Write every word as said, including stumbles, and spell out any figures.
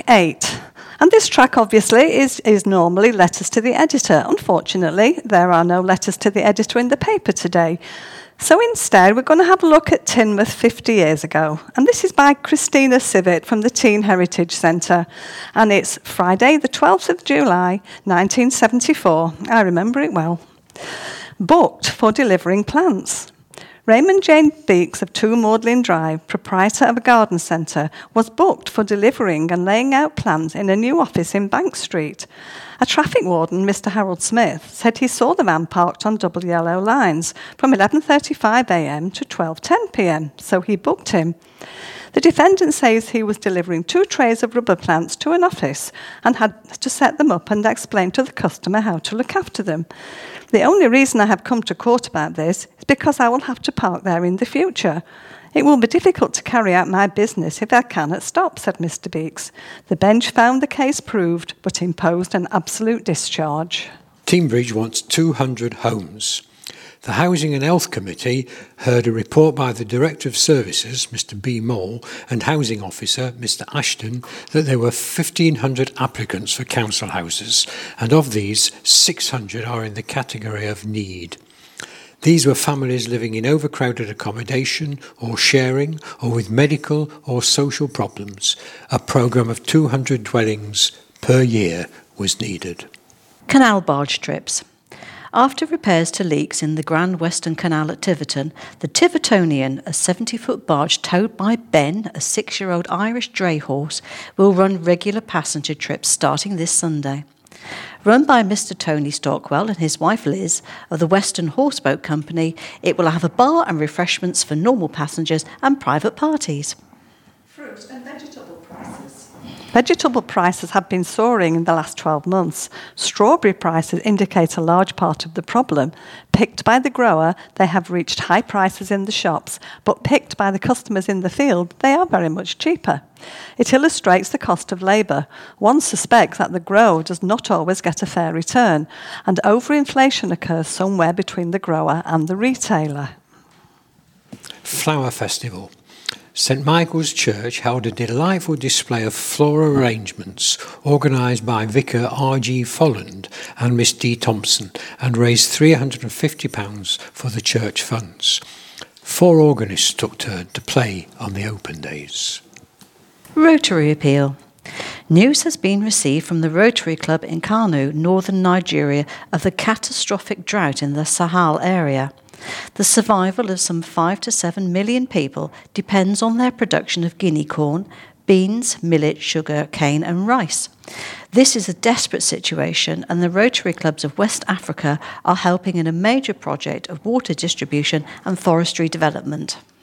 eight. And this track, obviously, is, is normally letters to the editor. Unfortunately, there are no letters to the editor in the paper today. So instead, we're going to have a look at Teignmouth fifty years ago. And this is by Christina Civet from the Teen Heritage Centre. And it's Friday, the twelfth of July, nineteen seventy-four. I remember it well. Booked for delivering plants. Raymond Jane Beeks of two Magdalen Drive, proprietor of a garden centre, was booked for delivering and laying out plans in a new office in Bank Street. A traffic warden, Mister Harold Smith, said he saw the van parked on double yellow lines from eleven thirty-five a m to twelve ten p m, so he booked him. The defendant says he was delivering two trays of rubber plants to an office and had to set them up and explain to the customer how to look after them. The only reason I have come to court about this is because I will have to park there in the future. It will be difficult to carry out my business if I cannot stop, said Mister Beeks. The bench found the case proved, but imposed an absolute discharge. Teignbridge wants two hundred homes. The Housing and Health Committee heard a report by the Director of Services, Mister B. Mole, and Housing Officer, Mister Ashton, that there were fifteen hundred applicants for council houses, and of these, six hundred are in the category of need. These were families living in overcrowded accommodation or sharing or with medical or social problems. A programme of two hundred dwellings per year was needed. Canal barge trips. After repairs to leaks in the Grand Western Canal at Tiverton, the Tivertonian, a seventy-foot barge towed by Ben, a six-year-old Irish dray horse, will run regular passenger trips starting this Sunday. Run by Mister Tony Stockwell and his wife Liz of the Western Horseboat Company, it will have a bar and refreshments for normal passengers and private parties. Fruit and vegetable prices. Vegetable prices have been soaring in the last twelve months. Strawberry prices indicate a large part of the problem. Picked by the grower, they have reached high prices in the shops, but picked by the customers in the field, they are very much cheaper. It illustrates the cost of labour. One suspects that the grower does not always get a fair return, and overinflation occurs somewhere between the grower and the retailer. Flower Festival. St Michael's Church held a delightful display of floral arrangements organised by Vicar R G Folland and Miss D Thompson and raised three hundred fifty pounds for the church funds. Four organists took turn to play on the open days. Rotary appeal. News has been received from the Rotary Club in Kano, northern Nigeria, of the catastrophic drought in the Sahel area. The survival of some five to seven million people depends on their production of guinea corn, beans, millet, sugar, cane and rice. This is a desperate situation, and the Rotary Clubs of West Africa are helping in a major project of water distribution and forestry development.